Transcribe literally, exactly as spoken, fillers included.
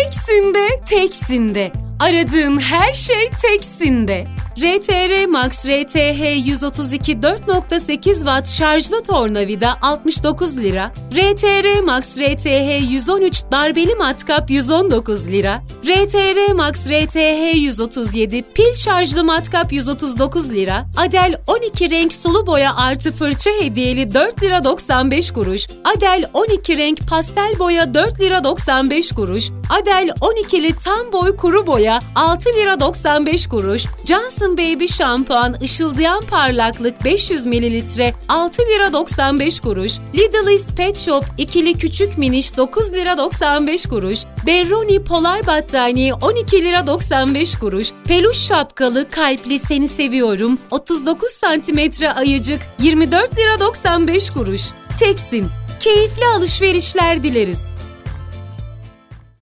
Teksin'de, Teksin'de. Aradığın her şey Teksin'de. R T R Max R T H yüz otuz iki dört nokta sekiz watt şarjlı tornavida altmış dokuz lira, R T R Max R T H yüz on üç darbeli matkap yüz on dokuz lira, R T R Max R T H yüz otuz yedi pil şarjlı matkap yüz otuz dokuz lira, Adel on iki renk sulu boya artı fırça hediyeli dört lira doksan beş kuruş, Adel on iki renk pastel boya dört lira doksan beş kuruş, Adel on ikili tam boy kuru boya altı lira doksan beş kuruş, Johnson Baby şampuan ışıldayan parlaklık beş yüz mililitre altı lira doksan beş kuruş, Lidlist Pet Shop ikili küçük miniş dokuz lira doksan beş kuruş, Berroni polar battaniye on iki lira doksan beş kuruş, peluş şapkalı kalpli seni seviyorum otuz dokuz santimetre ayıcık yirmi dört lira doksan beş kuruş. Teksin, keyifli alışverişler dileriz.